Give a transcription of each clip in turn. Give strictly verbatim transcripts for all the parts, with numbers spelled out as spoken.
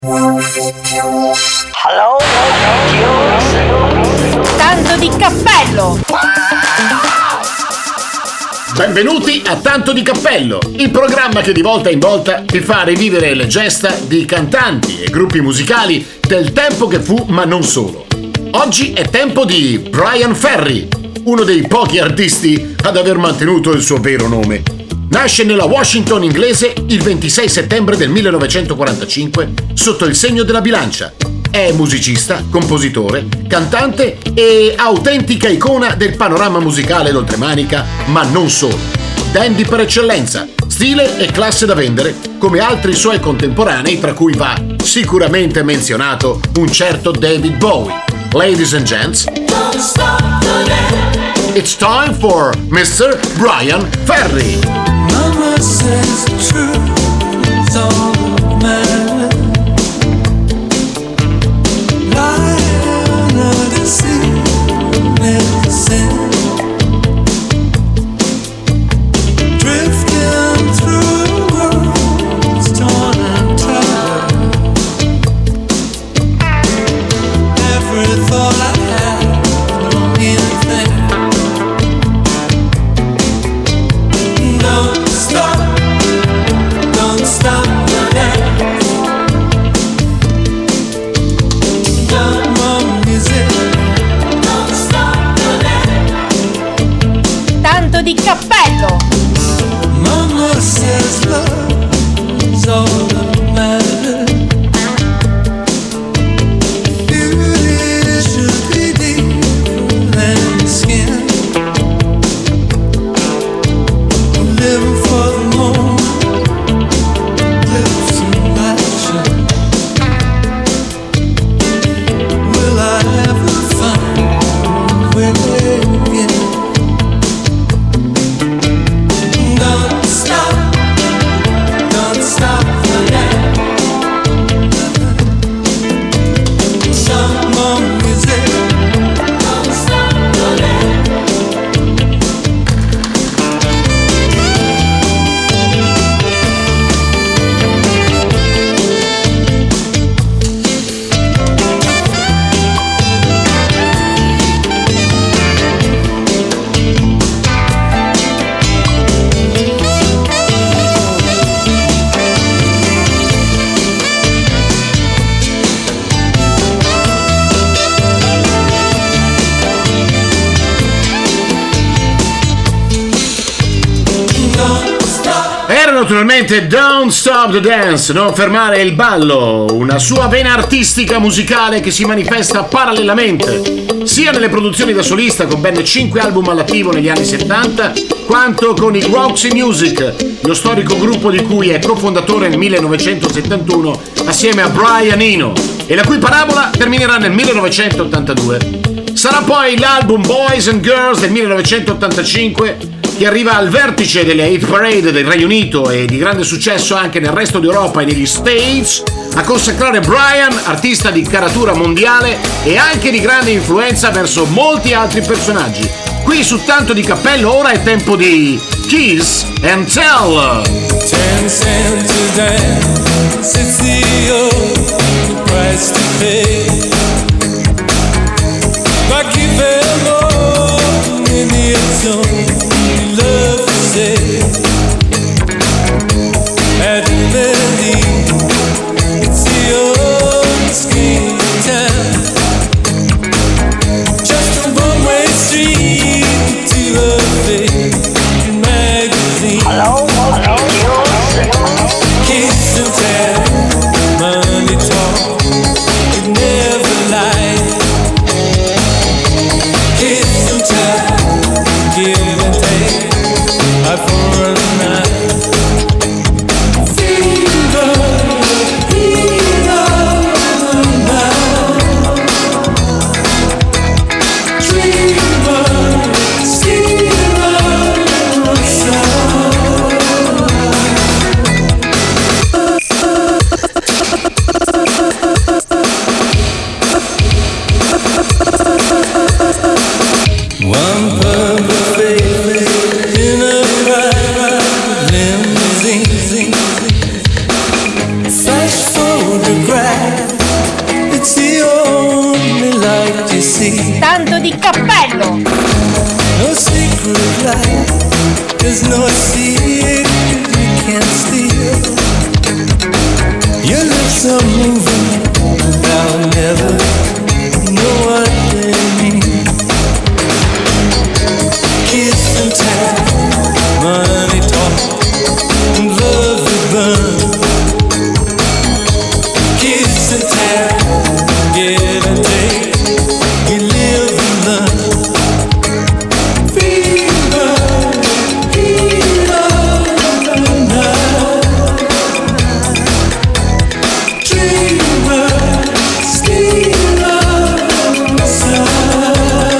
Hello, Tanto di cappello! Benvenuti a Tanto di Cappello, il programma che di volta in volta ti fa rivivere le gesta di cantanti e gruppi musicali del tempo che fu, ma non solo. Oggi è tempo di Bryan Ferry, uno dei pochi artisti ad aver mantenuto il suo vero nome. Nasce nella Washington inglese il ventisei settembre del millenovecentoquarantacinque sotto il segno della bilancia. È musicista, compositore, cantante e autentica icona del panorama musicale d'oltremanica, ma non solo. Dandy per eccellenza, stile e classe da vendere, come altri suoi contemporanei, tra cui va sicuramente menzionato un certo David Bowie. Ladies and gents, it's time for mister Bryan Ferry. Mama says the truth is all that matters. Lying or deceit, never sin. Drifting through the world, torn and tattered. Every thought I had don't mean a thing. Don't stop, don't stop the dance. No more music, don't stop the dance. Tanto di cappello! Mama says love is all that matters. Beauty should be deeper than skin. Living for the moment, lips and action. Will I ever find where they begin? Don't stop, don't stop the dance. Some more music, don't stop the dance. Era naturalmente Don't Stop the Dance, non fermare il ballo, una sua vena artistica musicale che si manifesta parallelamente sia nelle produzioni da solista con ben cinque album all'attivo negli anni settanta, quanto con i Roxy Music, lo storico gruppo di cui è cofondatore nel millenovecentosettantuno assieme a Brian Eno e la cui parabola terminerà nel millenovecentottantadue. Sarà poi l'album Boys and Girls del millenovecentottantacinque che arriva al vertice delle hit parade del Regno Unito e di grande successo anche nel resto d'Europa e negli States, a consacrare Bryan artista di caratura mondiale e anche di grande influenza verso molti altri personaggi. Qui su Tanto di Cappello ora è tempo di Kiss and Tell. Ten cents a dance, it's the old price to pay. By keeping on in the zone, we love to say. At Melody, it's the old scheme town. Just a one-way street to a fake magazine. hello, Kiss and tell, money cappello. No secret life, there's no secret you can't steal. Your lips are moving, I'll never know what they mean. Kiss and tell, money talk, and love will burn. Kiss and tell, give and take, you live and learn. Fever, fever, dreamer, stealer, sun.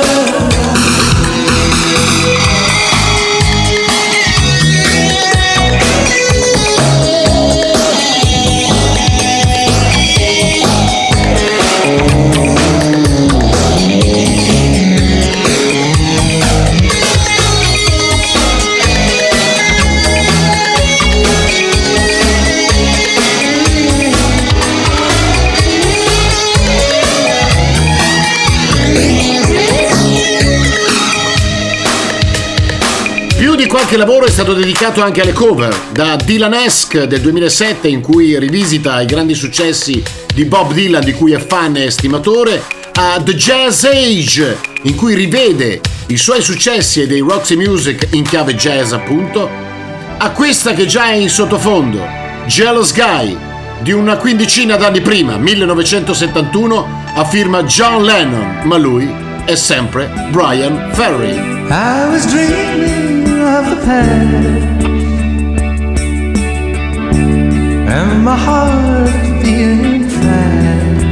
Più di qualche lavoro è stato dedicato anche alle cover, da Dylan-esque del duemilasette in cui rivisita i grandi successi di Bob Dylan di cui è fan e estimatore, a The Jazz Age in cui rivede i suoi successi e dei Roxy Music in chiave jazz appunto, a questa che già è in sottofondo, Jealous Guy, di una quindicina d'anni prima, millenovecentosettantuno, a firma John Lennon, ma lui è sempre Brian Ferry. I was dreaming of the past and my heart beating fast.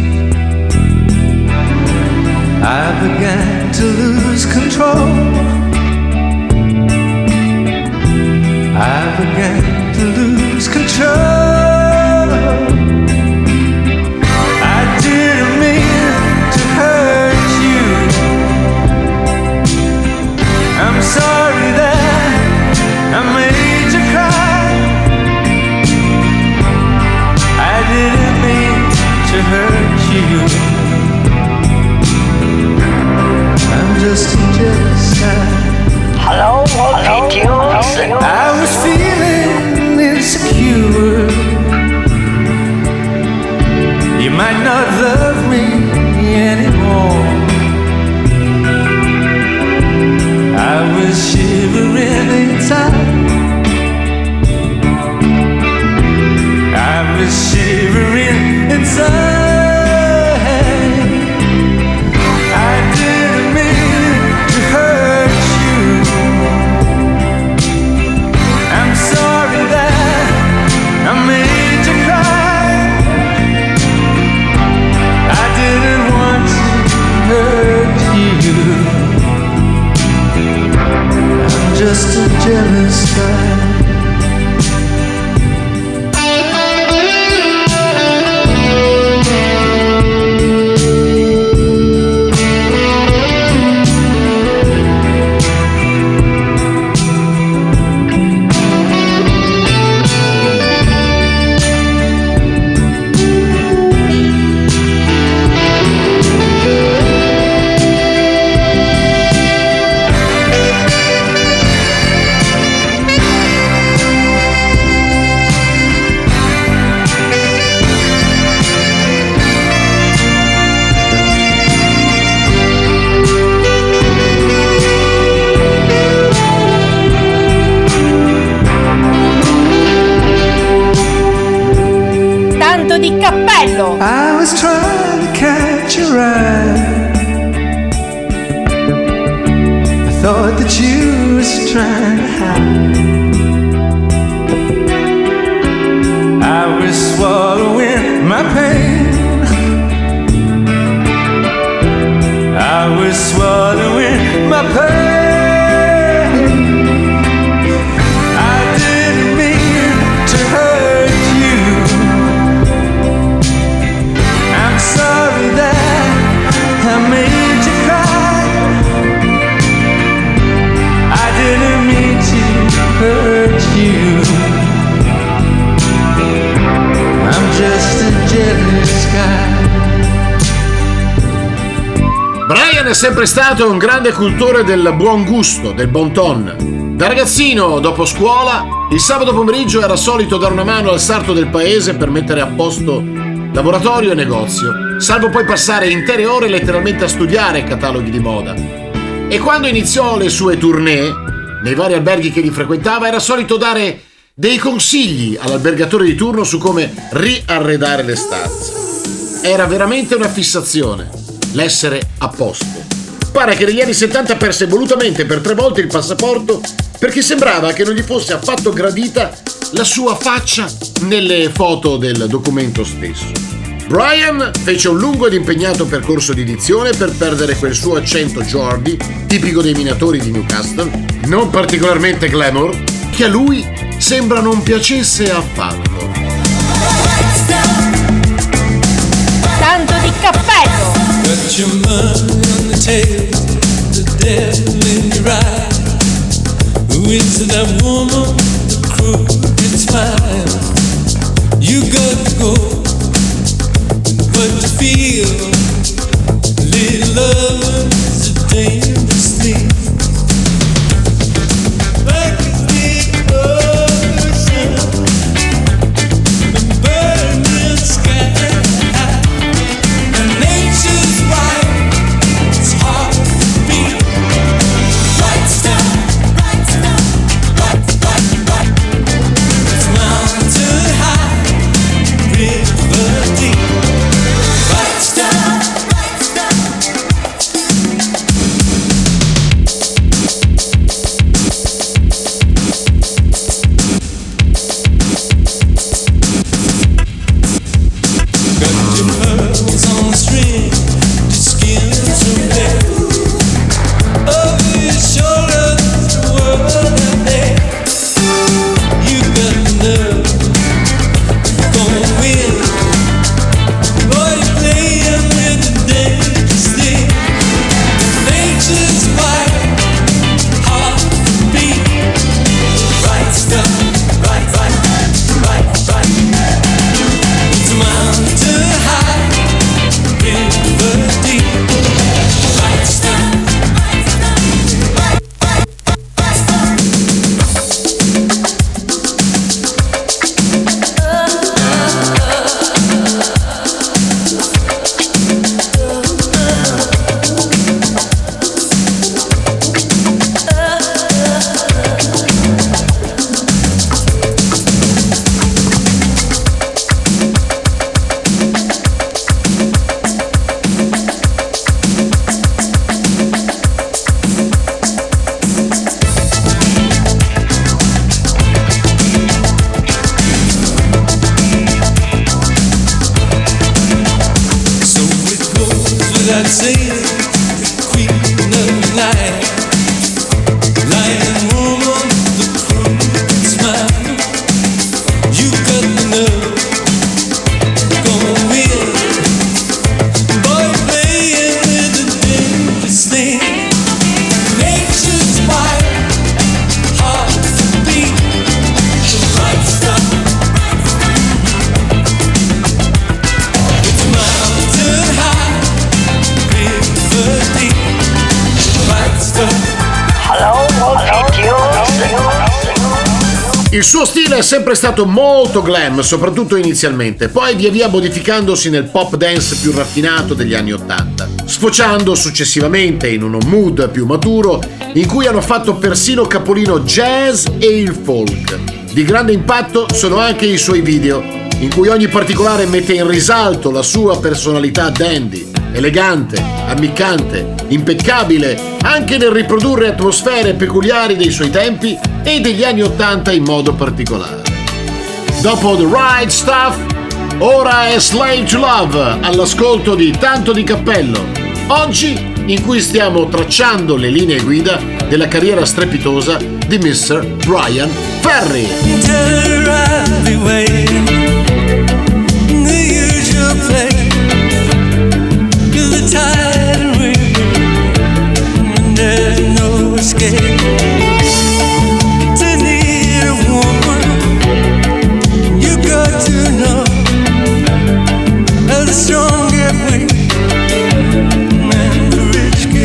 I began to lose control. I began to lose control. I didn't mean to hurt you. I'm sorry that I made you cry. I didn't mean to hurt you. I'm just a jealous guy. Hello, multi-tunes. I was feeling insecure. You might not love me anymore. I was shivering inside. I was shivering inside. I didn't mean to hurt you. I'm sorry that I made you cry. I didn't want to hurt you. I'm just a jealous guy. Di cappello. I was trying to catch your eye. I thought that you was trying to hide. I was swallowing my pain. I was swallowing my pain. I didn't mean to hurt you. I'm sorry that I made you cry. I didn't mean to hurt you. I'm just a jealous Brian è sempre stato un grande cultore del buon gusto, del bon ton. Da ragazzino, dopo scuola, il sabato pomeriggio era solito dare una mano al sarto del paese per mettere a posto laboratorio e negozio, salvo poi passare intere ore letteralmente a studiare cataloghi di moda. E quando iniziò le sue tournée, nei vari alberghi che li frequentava, era solito dare dei consigli all'albergatore di turno su come riarredare le stanze. Era veramente una fissazione, l'essere a posto. Pare che negli anni settanta perse volutamente per tre volte il passaporto perché sembrava che non gli fosse affatto gradita la sua faccia nelle foto del documento stesso. Brian fece un lungo ed impegnato percorso di edizione per perdere quel suo accento Geordie, tipico dei minatori di Newcastle, non particolarmente glamour, che a lui sembra non piacesse affatto. Tanto di cappello! Got your money on the table, the devil in your eye. Who is that woman? The crooked smile. You got to go, but you feel little love is a dangerous thing. Like a big ocean, the burning sky. Nature's right, it's hard to beat. Right step, right step, right, right, right. It's mountain high, river deep. Right step, right step. Got your pearls on the string, your skin so bare. Over your shoulders, the world out there. You got the nerve, you're gonna win. Boy, you're playing with the dangerous thing. Nature's white, heart beat. Right stuff, right, right, right, right. It's a mountain high, river deep. Right stuff, right stuff, right, right, right stuff. So it goes without saying, the queen of the night, lion woman, the crooked smile. You got the nerve, gonna win. Boy, playing with the dangerous thing. Nature's white, heart beat. The right stuff. It's mountain high, river deep. Right stuff. Hello, Il suo stile è sempre stato molto glam, soprattutto inizialmente, poi via via modificandosi nel pop dance più raffinato degli anni ottanta, sfociando successivamente in uno mood più maturo in cui hanno fatto persino capolino jazz e il folk. Di grande impatto sono anche i suoi video, in cui ogni particolare mette in risalto la sua personalità dandy, elegante, ammiccante, impeccabile, anche nel riprodurre atmosfere peculiari dei suoi tempi e degli anni ottanta in modo particolare. Dopo The Right Stuff, ora è Slave to Love, all'ascolto di Tanto di Cappello, oggi in cui stiamo tracciando le linee guida della carriera strepitosa di mister Bryan Ferry. Strong every man, the rich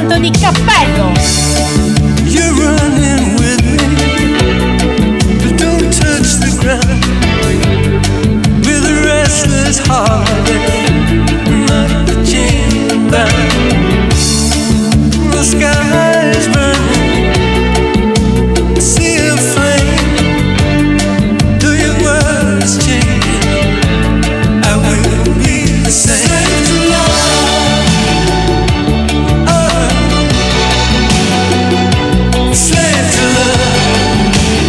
Tanto di cappello! You're running with me, but don't touch the ground. With a restless heart, not the chain bound. The sky is burning, sea of flame. Do your words change? I will be the same. Slave to love. Oh. Slave to love.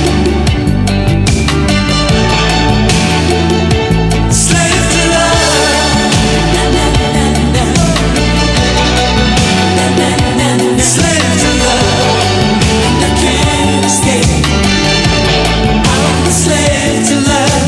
Slave to love. Slave to love. I can't escape. I'm a slave to love.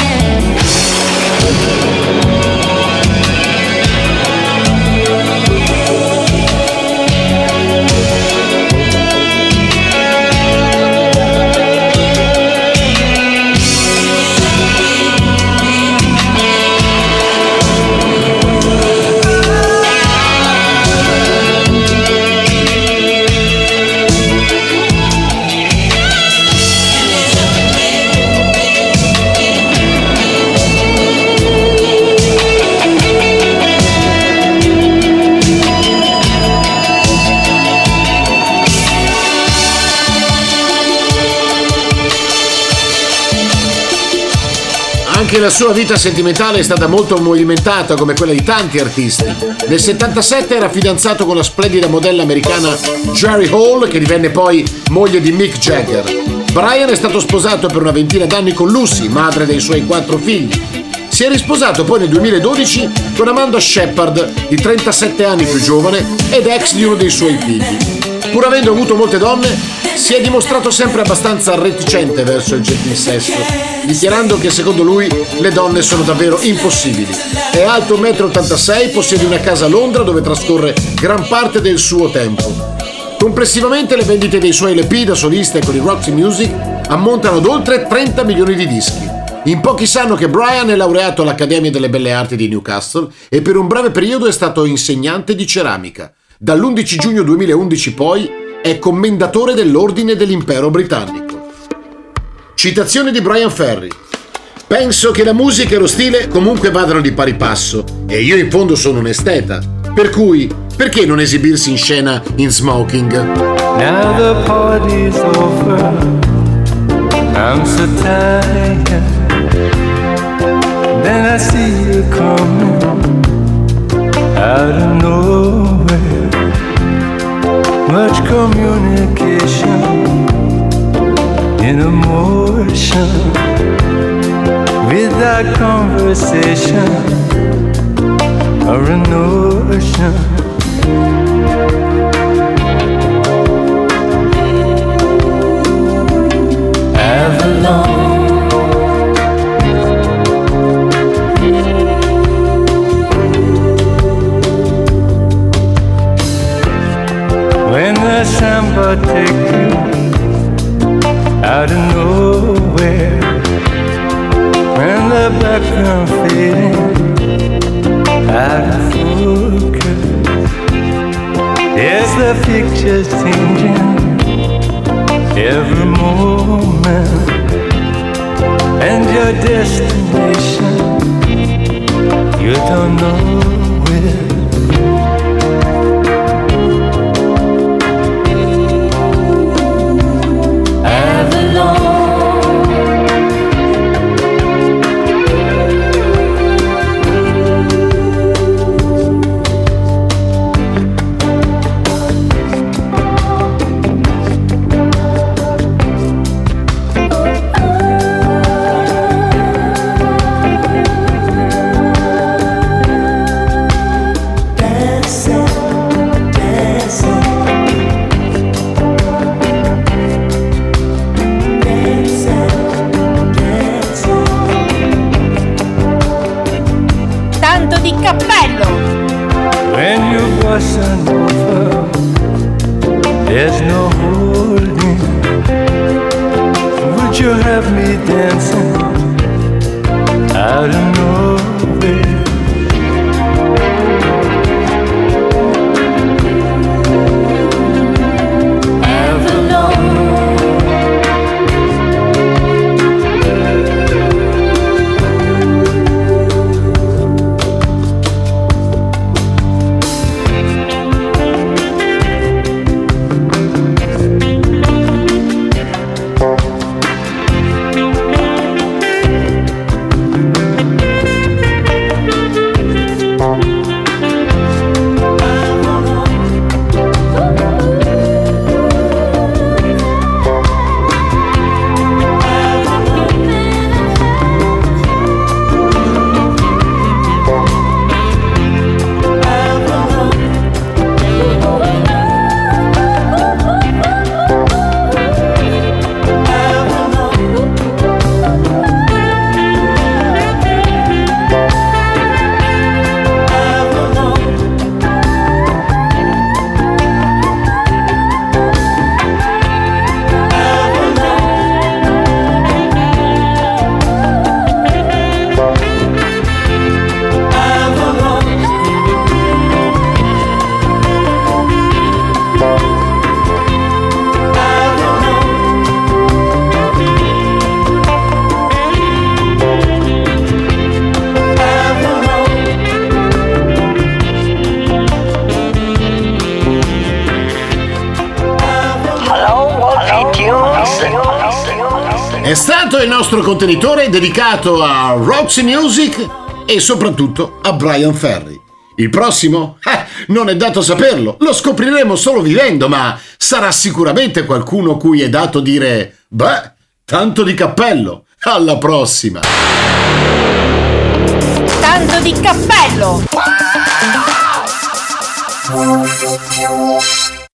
Anche la sua vita sentimentale è stata molto movimentata come quella di tanti artisti. Nel settantasette era fidanzato con la splendida modella americana Jerry Hall, che divenne poi moglie di Mick Jagger. Brian è stato sposato per una ventina d'anni con Lucy, madre dei suoi quattro figli. Si è risposato poi nel duemiladodici con Amanda Shepard, di trentasette anni più giovane ed ex di uno dei suoi figli. Pur avendo avuto molte donne, si è dimostrato sempre abbastanza reticente verso il gentil sesso, dichiarando che secondo lui le donne sono davvero impossibili. È alto uno virgola ottantasei m, possiede una casa a Londra dove trascorre gran parte del suo tempo. Complessivamente le vendite dei suoi L P da solista e con i Roxy Music ammontano ad oltre trenta milioni di dischi. In pochi sanno che Brian è laureato all'Accademia delle Belle Arti di Newcastle e per un breve periodo è stato insegnante di ceramica. Dall'undici giugno duemilaundici poi è commendatore dell'Ordine dell'Impero Britannico. Citazione di Brian Ferry: penso che la musica e lo stile comunque vadano di pari passo e io in fondo sono un esteta, per cui perché non esibirsi in scena in smoking? Now the party's over, I'm so tired. Then I see you coming out of nowhere. Much communication in emotion, without conversation or a notion. Avalon. When the samba take you out of nowhere, when the background fading out of focus, there's the pictures changing every moment, and your destination you don't know where. È stato il nostro contenitore dedicato a Roxy Music e soprattutto a Brian Ferry. Il prossimo? Eh, non è dato saperlo, lo scopriremo solo vivendo, ma sarà sicuramente qualcuno cui è dato dire beh, tanto di cappello, alla prossima! Tanto di cappello!